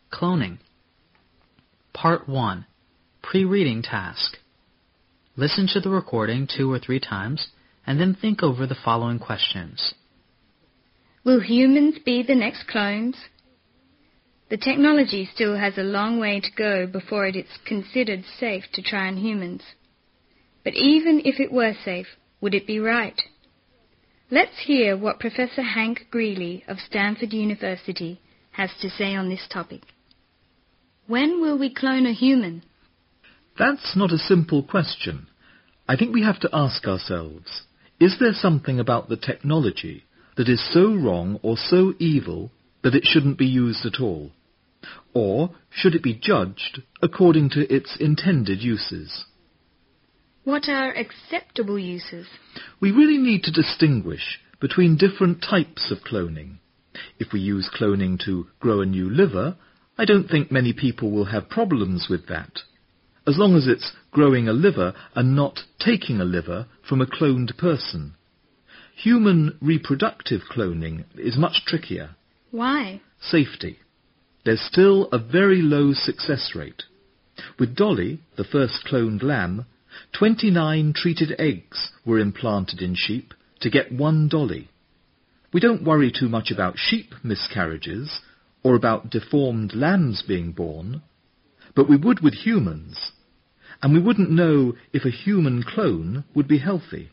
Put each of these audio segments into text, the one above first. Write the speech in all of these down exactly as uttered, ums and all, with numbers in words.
Cloning. Part one. Pre-reading task. Listen to the recording two or three times, and then think over the following questions. Will humans be the next clones? The technology still has a long way to go before it is considered safe to try on humans. But even if it were safe, would it be right? Let's hear what Professor Hank Greeley of Stanford University has to say on this topic. When will we clone a human? That's not a simple question. I think we have to ask ourselves, is there something about the technology that is so wrong or so evil that it shouldn't be used at all? Or should it be judged according to its intended uses? What are acceptable uses? We really need to distinguish between different types of cloning. If we use cloning to grow a new liver, I don't think many people will have problems with that, as long as it's growing a liver and not taking a liver from a cloned person. Human reproductive cloning is much trickier. Why? Safety. There's still a very low success rate. With Dolly, the first cloned lamb, twenty-nine treated eggs were implanted in sheep to get one Dolly. We don't worry too much about sheep miscarriages or about deformed lambs being born, but we would with humans, and we wouldn't know if a human clone would be healthy.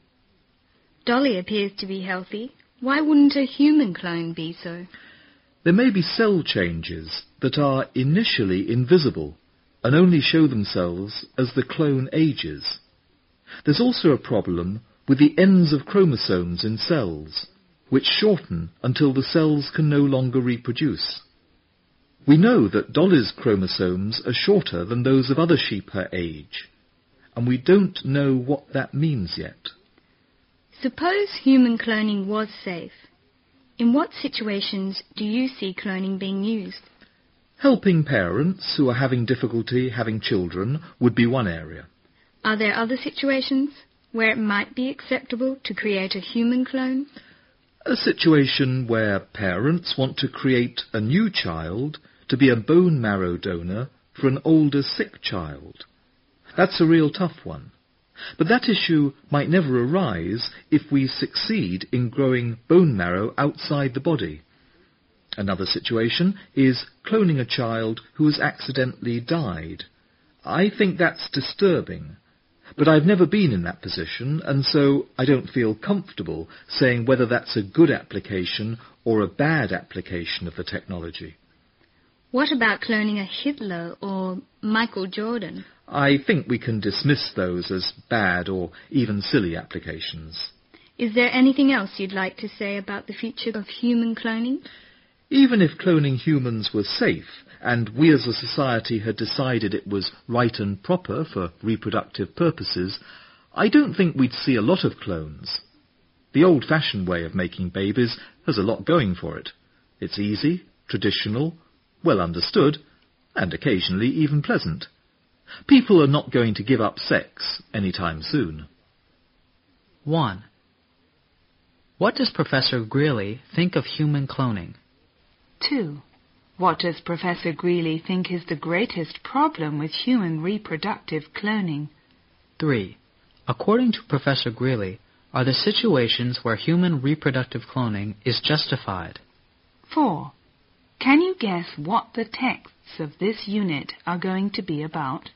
Dolly appears to be healthy. Why wouldn't a human clone be so? There may be cell changes that are initially invisible and only show themselves as the clone ages. There's also a problem with the ends of chromosomes in cells, which shorten until the cells can no longer reproduce. We know that Dolly's chromosomes are shorter than those of other sheep her age, and we don't know what that means yet. Suppose human cloning was safe. In what situations do you see cloning being used? Helping parents who are having difficulty having children would be one area. Are there other situations where it might be acceptable to create a human clone? A situation where parents want to create a new child to be a bone marrow donor for an older sick child. That's a real tough one. But that issue might never arise if we succeed in growing bone marrow outside the body. Another situation is cloning a child who has accidentally died. I think that's disturbing, but I've never been in that position, and so I don't feel comfortable saying whether that's a good application or a bad application of the technology. What about cloning a Hitler or Michael Jordan? I think we can dismiss those as bad or even silly applications. Is there anything else you'd like to say about the future of human cloning? Even if cloning humans was safe, and we as a society had decided it was right and proper for reproductive purposes, I don't think we'd see a lot of clones. The old-fashioned way of making babies has a lot going for it. It's easy, traditional, well understood, and occasionally even pleasant. People are not going to give up sex anytime soon. one. What does Professor Greeley think of human cloning? two. What does Professor Greeley think is the greatest problem with human reproductive cloning? three. According to Professor Greeley, are there situations where human reproductive cloning is justified? four. Can you guess what the texts of this unit are going to be about?